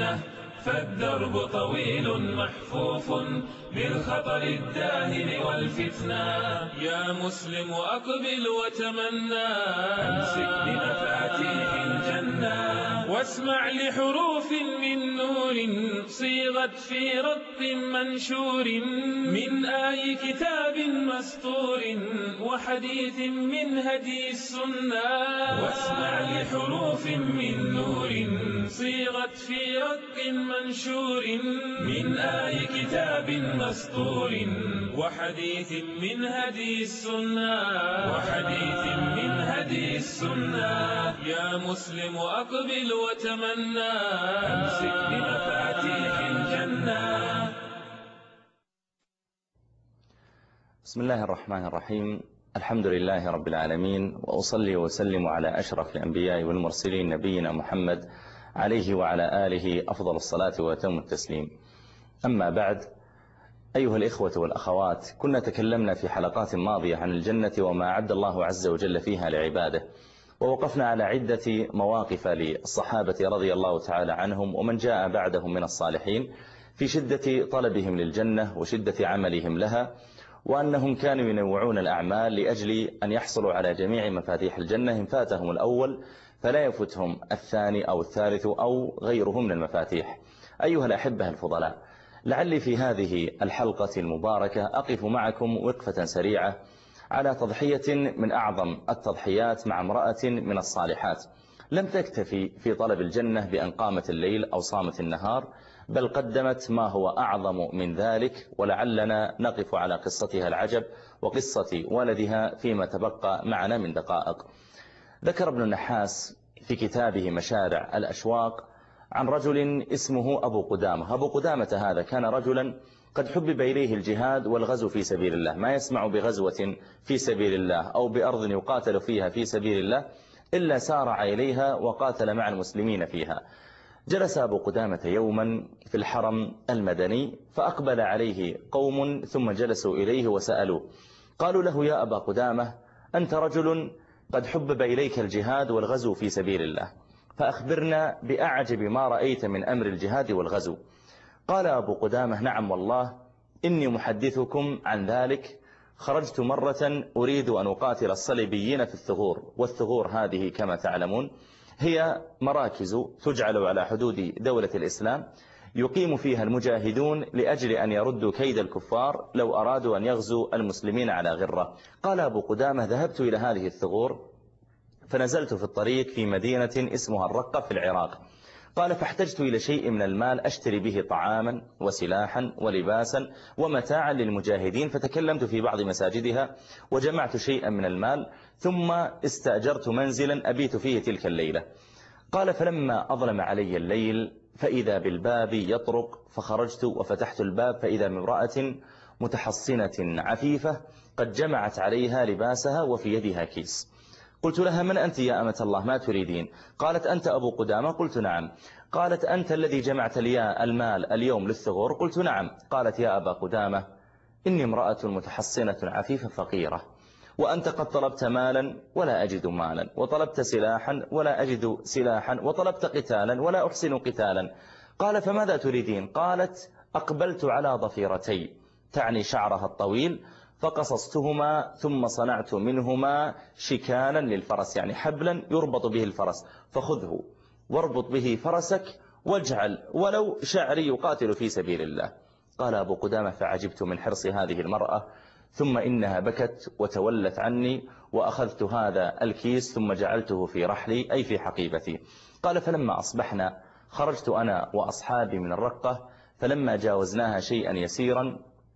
الجنة فالدرب طويل محفوف بالخطر الداهم والفتنة. يا مسلم أقبل وتمنى أمسك بمفاتيح الجنة واسمع لحروف من نور صيغت في رق منشور من آي كتاب مسطور وحديث من هدي السنة. واسمع لحروف من نور صيغت في رق منشور من آي كتاب مسطور وحديث من هدي السنة. وحديث من هدي السنة. يا مسلم أقبل وتمنى أمسك بمفاتيح الجنة. بسم الله الرحمن الرحيم. الحمد لله رب العالمين، وأصلي وسلم على أشرف الأنبياء والمرسلين نبينا محمد عليه وعلى آله أفضل الصلاة وأتم التسليم. أما بعد، أيها الإخوة والأخوات، كنا تكلمنا في حلقات ماضية عن الجنة وما أعد الله عز وجل فيها لعباده، ووقفنا على عدة مواقف للصحابة رضي الله تعالى عنهم ومن جاء بعدهم من الصالحين في شدة طلبهم للجنة وشدة عملهم لها، وأنهم كانوا ينوعون الأعمال لأجل أن يحصلوا على جميع مفاتيح الجنة. إن فاتهم الأول فلا يفتهم الثاني أو الثالث أو غيره من المفاتيح. أيها الأحبة الفضلاء، لعلي في هذه الحلقة المباركة أقف معكم وقفة سريعة على تضحية من أعظم التضحيات مع امرأة من الصالحات لم تكتفي في طلب الجنة بأن قامت الليل أو صامت النهار، بل قدمت ما هو أعظم من ذلك، ولعلنا نقف على قصتها العجب وقصة ولدها فيما تبقى معنا من دقائق. ذكر ابن النحاس في كتابه مشارع الأشواق عن رجل اسمه أبو قدامة. أبو قدامة هذا كان رجلا قد حبب إليه الجهاد والغزو في سبيل الله، ما يسمع بغزوة في سبيل الله أو بأرض يقاتل فيها في سبيل الله إلا سارع إليها وقاتل مع المسلمين فيها. جلس أبو قدامة يوما في الحرم المدني فأقبل عليه قوم ثم جلسوا إليه وسألوه، قالوا له: يا أبا قدامة، أنت رجل قد حبب إليك الجهاد والغزو في سبيل الله، فأخبرنا بأعجب ما رأيت من أمر الجهاد والغزو. قال أبو قدامة: نعم والله، إني محدثكم عن ذلك. خرجت مرة أريد أن أقاتل الصليبيين في الثغور، والثغور هذه كما تعلمون هي مراكز تجعل على حدود دولة الإسلام يقيم فيها المجاهدون لأجل أن يردوا كيد الكفار لو أرادوا أن يغزوا المسلمين على غرة. قال أبو قدامة: ذهبت إلى هذه الثغور فنزلت في الطريق في مدينة اسمها الرقة في العراق. قال: فاحتجت إلى شيء من المال أشتري به طعاما وسلاحا ولباسا ومتاعا للمجاهدين، فتكلمت في بعض مساجدها وجمعت شيئا من المال، ثم استأجرت منزلا أبيت فيه تلك الليلة. قال: فلما أظلم علي الليل فإذا بالباب يطرق، فخرجت وفتحت الباب فإذا بامرأة متحصنة عفيفة قد جمعت عليها لباسها وفي يدها كيس. قلت لها: من أنت يا أمة الله، ما تريدين؟ قالت: أنت أبو قدامة؟ قلت: نعم. قالت: أنت الذي جمعت لي المال اليوم للثغور؟ قلت: نعم. قالت: يا أبا قدامة، إني امرأة متحصنة عفيفة فقيرة، وأنت قد طلبت مالا ولا أجد مالا، وطلبت سلاحا ولا أجد سلاحا، وطلبت قتالا ولا أحسن قتالا. قال: فماذا تريدين؟ قالت: أقبلت على ضفيرتي، تعني شعرها الطويل، فقصصتهما ثم صنعت منهما شكالا للفرس، يعني حبلا يربط به الفرس، فخذه واربط به فرسك واجعل ولو شعري يقاتل في سبيل الله. قال أبو قدامة: فعجبت من حرص هذه المرأة، ثم إنها بكت وتولت عني، وأخذت هذا الكيس ثم جعلته في رحلي أي في حقيبتي. قال: فلما أصبحنا خرجت أنا وأصحابي من الرقة، فلما جاوزناها شيئا يسيرا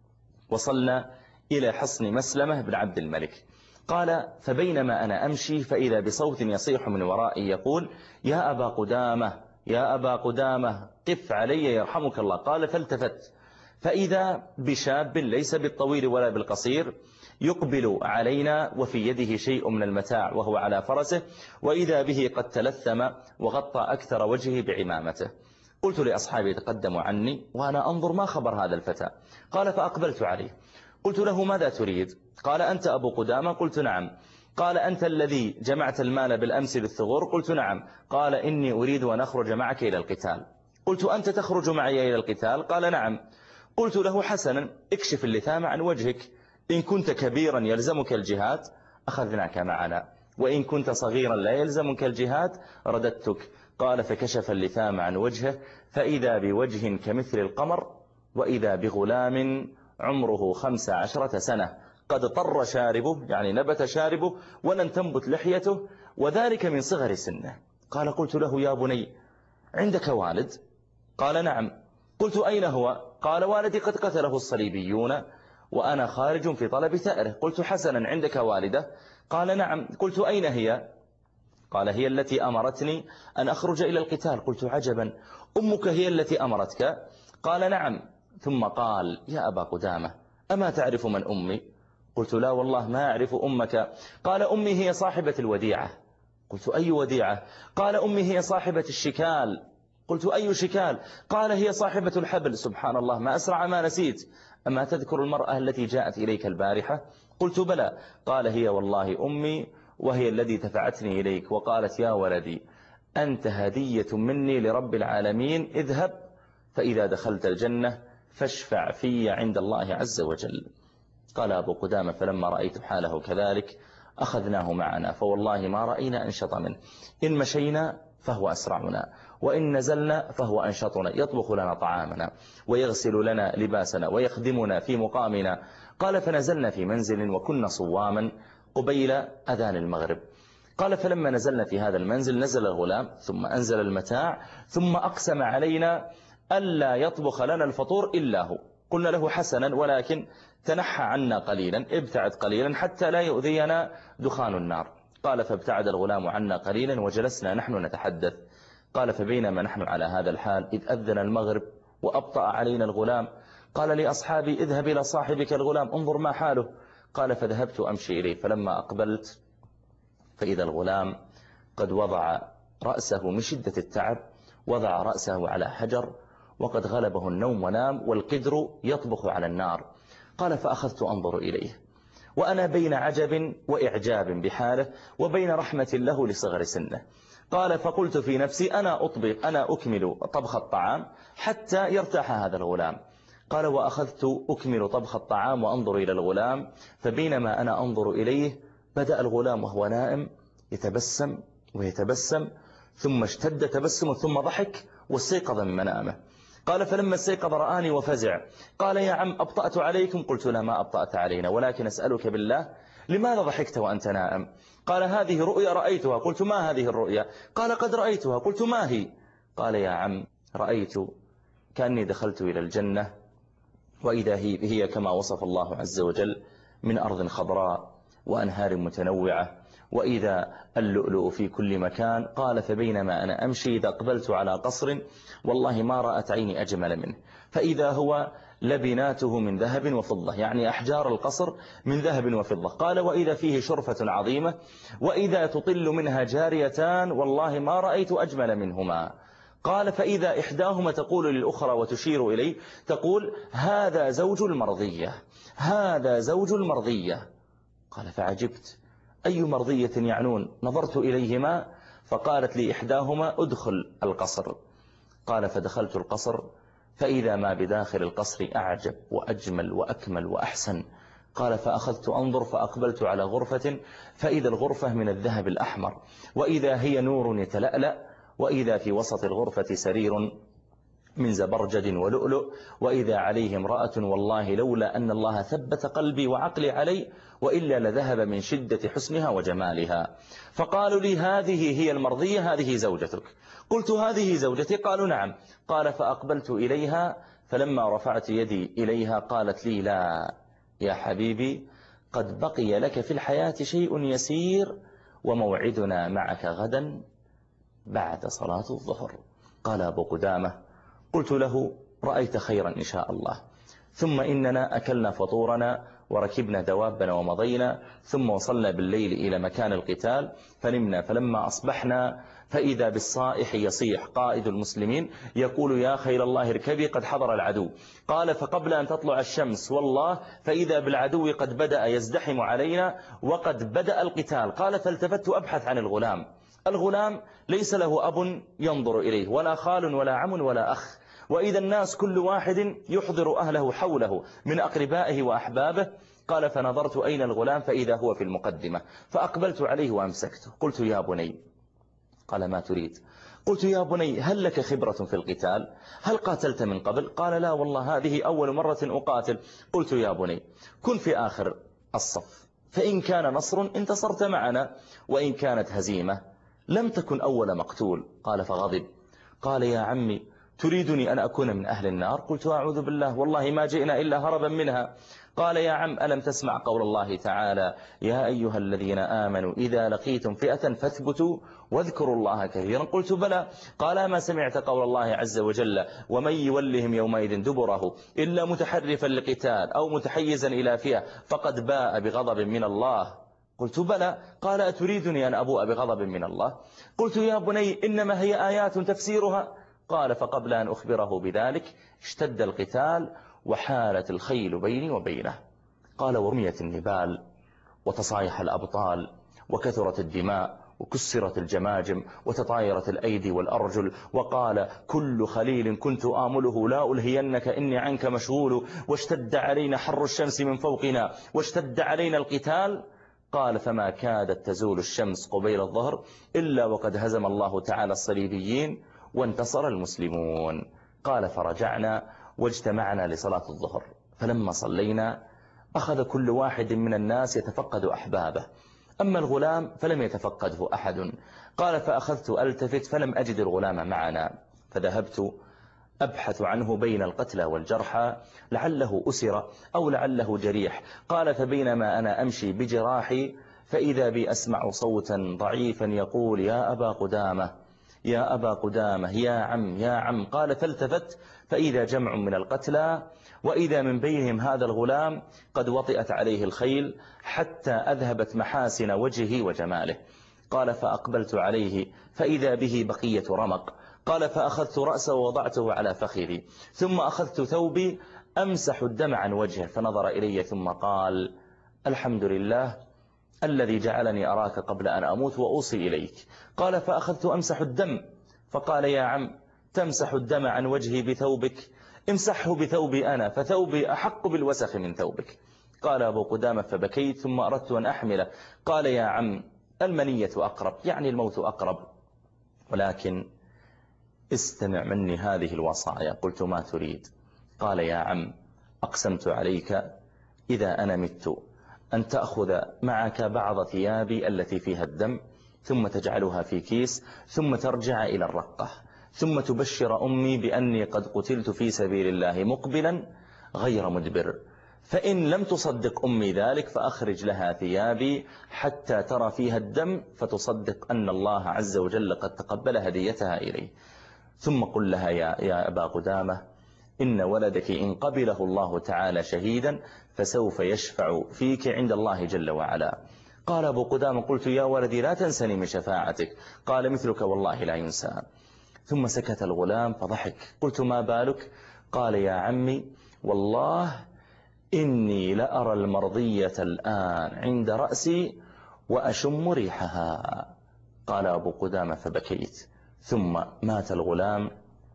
وصلنا إلى حصن مسلمة بن عبد الملك. قال: فبينما أنا أمشي فإذا بصوت يصيح من ورائي يقول: يا أبا قدامة، يا أبا قدامة، قف علي يرحمك الله. قال: فالتفت فإذا بشاب ليس بالطويل ولا بالقصير يقبل علينا وفي يده شيء من المتاع وهو على فرسه، وإذا به قد تلثم وغطى أكثر وجهه بعمامته. قلت لأصحابي تقدموا عني وأنا أنظر ما خبر هذا الفتى. قال: فأقبلت عليه قلت له: ماذا تريد؟ قال: أنت أبو قدامة؟ قلت: نعم. قال: أنت الذي جمعت المال بالأمس للثغور؟ قلت: نعم. قال: إني أريد أن أخرج معك إلى القتال. قلت أنت تخرج معي إلى القتال؟ قال نعم. قلت له حسنا اكشف اللثام عن وجهك، إن كنت كبيرا يلزمك الجهاد أخذناك معنا، وإن كنت صغيرا لا يلزمك الجهاد رددتك. قال فكشف اللثام عن وجهه فإذا بوجه كمثل القمر، وإذا بغلام عمره 15 سنة قد طر شاربه، يعني نبت شاربه ولن تنبت لحيته، وذلك من صغر سنه. قال قلت له يا بني عندك والد؟ قال نعم. قلت أين هو؟ قال والدي قد قتله الصليبيون وأنا خارج في طلب ثأره. قلت حسنا عندك والدة؟ قال نعم. قلت أين هي؟ قال هي التي أمرتني أن أخرج إلى القتال. قلت عجبا، أمك هي التي أمرتك؟ قال نعم. ثم قال يا أبا قدامة أما تعرف من أمي؟ قلت لا والله ما أعرف أمك. قال أمي هي صاحبة الوديعة. قلت أي وديعة؟ قال أمي هي صاحبة الشكال. قلت أي شكال؟ قال هي صاحبة الحبل. سبحان الله، ما أسرع ما نسيت. أما تذكر المرأة التي جاءت إليك البارحة؟ قلت بلى. قال هي والله أمي، وهي الذي دفعتني إليك وقالت يا ولدي أنت هدية مني لرب العالمين، اذهب فإذا دخلت الجنة فاشفع في عند الله عز وجل. قال أبو قدامة فلما رأيت حاله كذلك أخذناه معنا، فوالله ما رأينا أنشط منه، إن مشينا فهو أسرعنا، وإن نزلنا فهو أنشطنا، يطبخ لنا طعامنا ويغسل لنا لباسنا ويخدمنا في مقامنا. قال فنزلنا في منزل وكنا صواما قبيل أذان المغرب. قال فلما نزلنا في هذا المنزل نزل الغلام ثم أنزل المتاع ثم أقسم علينا ألا يطبخ لنا الفطور إلا هو. قلنا له حسنا ولكن تنحى عنا قليلا، ابتعد قليلا حتى لا يؤذينا دخان النار. قال فابتعد الغلام عنا قليلا وجلسنا نحن نتحدث. قال فبينما نحن على هذا الحال إذ أذن المغرب وأبطأ علينا الغلام. قال لأصحابي اذهب إلى صاحبك الغلام انظر ما حاله. قال فذهبت أمشي إليه، فلما أقبلت فإذا الغلام قد وضع رأسه من شدة التعب، وضع رأسه على حجر وقد غلبه النوم ونام والقدر يطبخ على النار. قال فأخذت أنظر إليه وأنا بين عجب وإعجاب بحاله وبين رحمة له لصغر سنه. قال فقلت في نفسي أنا أكمل طبخ الطعام حتى يرتاح هذا الغلام. قال وأخذت أكمل طبخ الطعام وأنظر إلى الغلام، فبينما أنا أنظر إليه بدأ الغلام وهو نائم يتبسم ويتبسم، ثم اشتد تبسمه ثم ضحك واستيقظ من منامه. قال فلما استيقظ رآني وفزع. قال يا عم أبطأت عليكم؟ قلت لا ما أبطأت علينا، ولكن أسألك بالله لماذا ضحكت وأنت نائم؟ قال هذه رؤيا رأيتها. قلت ما هذه الرؤيا؟ قال قد رأيتها. قلت ما هي؟ قال يا عم رأيت كأني دخلت إلى الجنة وإذا هي كما وصف الله عز وجل من أرض خضراء وأنهار متنوعة وإذا اللؤلؤ في كل مكان. قال فبينما أنا أمشي إذا أقبلت على قصر والله ما رأت عيني أجمل منه، فإذا هو لبناته من ذهب وفضة، يعني أحجار القصر من ذهب وفضة. قال وإذا فيه شرفة عظيمة وإذا تطل منها جاريتان والله ما رأيت أجمل منهما. قال فإذا إحداهما تقول للأخرى وتشير إليه تقول هذا زوج المرضية، هذا زوج المرضية. قال فعجبت أي مرضية يعنون؟ نظرت إليهما فقالت لي إحداهما ادخل القصر. قال فدخلت القصر فإذا ما بداخل القصر أعجب وأجمل وأكمل وأحسن. قال فأخذت أنظر فأقبلت على غرفة فإذا الغرفة من الذهب الأحمر وإذا هي نور يتلألأ، وإذا في وسط الغرفة سرير من زبرجد ولؤلؤ، وإذا عليه امرأة والله لولا أن الله ثبت قلبي وعقلي علي وإلا لذهب من شدة حسنها وجمالها. فقالوا لي هذه هي المرضية، هذه زوجتك. قلت هذه زوجتي. قالوا نعم. قال فأقبلت إليها فلما رفعت يدي إليها قالت لي لا يا حبيبي قد بقي لك في الحياة شيء يسير وموعدنا معك غدا بعد صلاة الظهر. قال أبو قدامة قلت له رأيت خيرا إن شاء الله. ثم إننا أكلنا فطورنا وركبنا دوابنا ومضينا، ثم وصلنا بالليل إلى مكان القتال فنمنا. فلما أصبحنا فإذا بالصائح يصيح قائد المسلمين يقول يا خيل الله اركبي قد حضر العدو. قال فقبل أن تطلع الشمس والله فإذا بالعدو قد بدأ يزدحم علينا وقد بدأ القتال. قال فالتفت أبحث عن الغلام الغلام ليس له أب ينظر إليه ولا خال ولا عم ولا أخ، وإذا الناس كل واحد يحضر أهله حوله من أقربائه وأحبابه. قال فنظرت أين الغلام فإذا هو في المقدمة، فأقبلت عليه وأمسكته. قلت يا بني. قال ما تريد؟ قلت يا بني هل لك خبرة في القتال؟ هل قاتلت من قبل؟ قال لا والله هذه أول مرة أقاتل. قلت يا بني كن في آخر الصف، فإن كان نصر انتصرت معنا، وإن كانت هزيمة لم تكن أول مقتول. قال فغضب. قال يا عمي تريدني أن أكون من أهل النار؟ قلت أعوذ بالله والله ما جئنا إلا هربا منها. قال يا عم ألم تسمع قول الله تعالى يا أيها الذين آمنوا إذا لقيتم فئة فاثبتوا واذكروا الله كثيرا؟ قلت بلى. قال ما سمعت قول الله عز وجل ومن يولهم يومئذ دبره إلا متحرفا لقتال أو متحيزا إلى فئة فقد باء بغضب من الله؟ قلت بلى. قال أتريدني أن أبوء بغضب من الله؟ قلت يا بني إنما هي آيات تفسيرها. قال فقبل أن أخبره بذلك اشتد القتال وحالت الخيل بيني وبينه. قال ورميت النبال وتصايح الأبطال وكثرت الدماء وكسرت الجماجم وتطايرت الأيدي والأرجل. وقال كل خليل كنت آمله لا ألهينك إني عنك مشغول. واشتد علينا حر الشمس من فوقنا واشتد علينا القتال. قال فما كادت تزول الشمس قبيل الظهر إلا وقد هزم الله تعالى الصليبيين وانتصر المسلمون. قال فرجعنا واجتمعنا لصلاة الظهر، فلما صلينا أخذ كل واحد من الناس يتفقد أحبابه، أما الغلام فلم يتفقده أحد. قال فأخذت ألتفت فلم أجد الغلام معنا، فذهبت أبحث عنه بين القتلى والجرحى لعله أسر أو لعله جريح. قال فبينما أنا أمشي بجراحي فإذا بي أسمع صوتا ضعيفا يقول يا أبا قدامة يا أبا قدامة يا عم يا عم. قال فالتفت فإذا جمع من القتلى وإذا من بينهم هذا الغلام قد وطئت عليه الخيل حتى أذهبت محاسن وجهه وجماله. قال فأقبلت عليه فإذا به بقية رمق. قال فأخذت رأسه ووضعته على فخذي ثم أخذت ثوبي أمسح الدم عن وجهه، فنظر إلي ثم قال الحمد لله الذي جعلني أراك قبل أن أموت وأوصي إليك. قال فأخذت أمسح الدم، فقال يا عم تمسح الدم عن وجهي بثوبك؟ امسحه بثوبي أنا فثوبي أحق بالوسخ من ثوبك. قال أبو قدامة فبكيت ثم أردت أن أحمله. قال يا عم المنية أقرب، يعني الموت أقرب، ولكن استمع مني هذه الوصايا. قلت ما تريد؟ قال يا عم أقسمت عليك إذا أنا مت أن تأخذ معك بعض ثيابي التي فيها الدم ثم تجعلها في كيس ثم ترجع إلى الرقة ثم تبشر أمي بأني قد قتلت في سبيل الله مقبلا غير مدبر، فإن لم تصدق أمي ذلك فأخرج لها ثيابي حتى ترى فيها الدم فتصدق أن الله عز وجل قد تقبل هديتها إليه، ثم قل لها يا أبا قدامة إن ولدك إن قبله الله تعالى شهيدا فسوف يشفع فيك عند الله جل وعلا. قال أبو قدامة قلت يا ولدي لا تنسني من شفاعتك. قال مثلك والله لا ينسى. ثم سكت الغلام فضحك. قلت ما بالك؟ قال يا عمي والله إني لأرى المرضية الآن عند رأسي وأشم ريحها. قال أبو قدامة فبكيت. ثم مات الغلام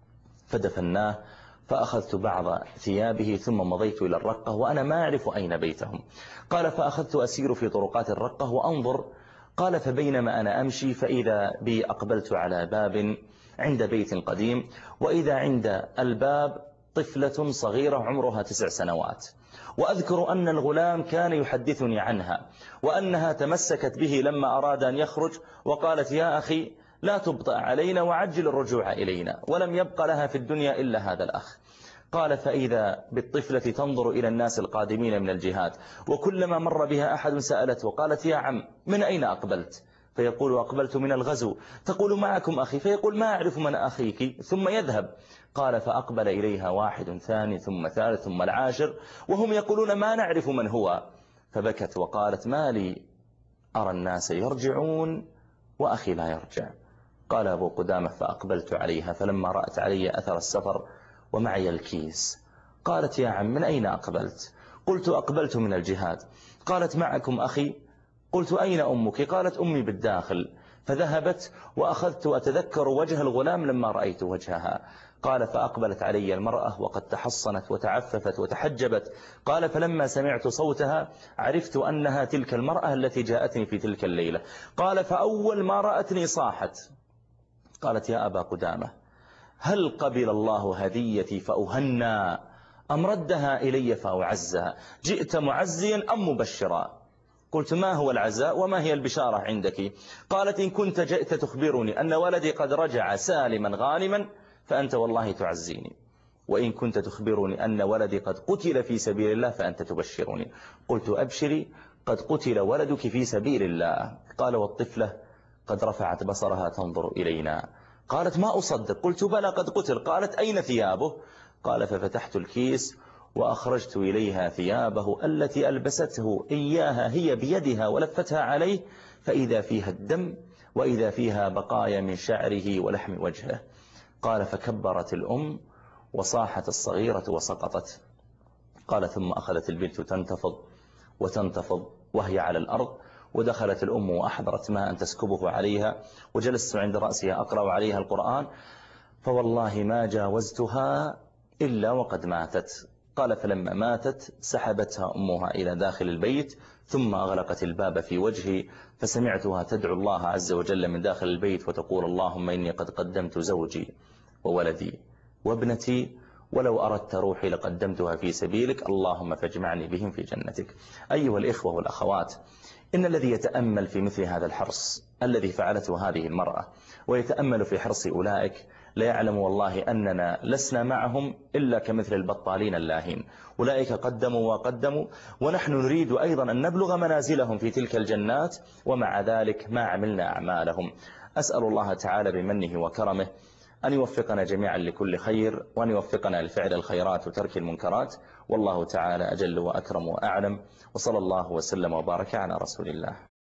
فدفناه، فأخذت بعض ثيابه ثم مضيت إلى الرقة وأنا ما أعرف أين بيتهم. قال فأخذت أسير في طرقات الرقة وأنظر. قال فبينما أنا أمشي فإذا بي أقبلت على باب عند بيت قديم، وإذا عند الباب طفلة صغيرة عمرها 9 سنوات، وأذكر أن الغلام كان يحدثني عنها وأنها تمسكت به لما أراد أن يخرج وقالت يا أخي لا تبطأ علينا وعجل الرجوع إلينا، ولم يبقى لها في الدنيا إلا هذا الأخ. قال فإذا بالطفلة تنظر إلى الناس القادمين من الجهاد، وكلما مر بها أحد سألته وقالت يا عم من أين أقبلت؟ فيقول أقبلت من الغزو. تقول معكم أخي؟ فيقول ما أعرف من أخيك، ثم يذهب. قال فأقبل إليها واحد ثاني ثم ثالث ثم العاشر وهم يقولون ما نعرف من هو، فبكت وقالت ما لي أرى الناس يرجعون وأخي لا يرجع. قال أبو قدامة فأقبلت عليها فلما رأت علي أثر السفر ومعي الكيس قالت يا عم من أين أقبلت؟ قلت أقبلت من الجهاد. قالت معكم أخي؟ قلت أين أمك؟ قالت أمي بالداخل. فذهبت وأخذت أتذكر وجه الغلام لما رأيت وجهها. قال فأقبلت علي المرأة وقد تحصنت وتعففت وتحجبت. قال فلما سمعت صوتها عرفت أنها تلك المرأة التي جاءتني في تلك الليلة. قال فأول ما رأتني صاحت قالت يا أبا قدامة هل قبل الله هديتي فأهنى أم ردها إلي فأعزها؟ جئت معزيا أم مبشرا؟ قلت ما هو العزاء وما هي البشارة عندك؟ قالت إن كنت جئت تخبرني أن ولدي قد رجع سالما غانما فأنت والله تعزيني، وإن كنت تخبرني أن ولدي قد قتل في سبيل الله فأنت تبشرني. قلت أبشري قد قتل ولدك في سبيل الله. قال والطفلة قد رفعت بصرها تنظر إلينا. قالت ما أصدق. قلت بلى قد قتل. قالت أين ثيابه؟ قال ففتحت الكيس وأخرجت إليها ثيابه التي ألبسته إياها هي بيدها ولفتها عليه، فإذا فيها الدم وإذا فيها بقايا من شعره ولحم وجهه. قال فكبرت الأم وصاحت الصغيرة وسقطت. قال ثم أخذت البنت تنتفض وتنتفض وهي على الأرض، ودخلت الأم وأحضرت ماء تسكبه عليها، وجلست عند رأسها أقرأ عليها القرآن، فوالله ما جاوزتها إلا وقد ماتت. قال فلما ماتت سحبتها أمها إلى داخل البيت ثم أغلقت الباب في وجهي، فسمعتها تدعو الله عز وجل من داخل البيت وتقول اللهم إني قد قدمت زوجي وولدي وابنتي، ولو أردت روحي لقدمتها في سبيلك، اللهم فاجمعني بهم في جنتك. أيها الإخوة والأخوات، إن الذي يتأمل في مثل هذا الحرص الذي فعلته هذه المرأة ويتأمل في حرص أولئك لا يعلم والله أننا لسنا معهم إلا كمثل البطالين اللاهين. أولئك قدموا وقدموا، ونحن نريد أيضا أن نبلغ منازلهم في تلك الجنات، ومع ذلك ما عملنا أعمالهم. أسأل الله تعالى بمنه وكرمه أن يوفقنا جميعا لكل خير، وأن يوفقنا لفعل الخيرات وترك المنكرات، والله تعالى أجل وأكرم وأعلم، وصلى الله وسلم وبارك على رسول الله.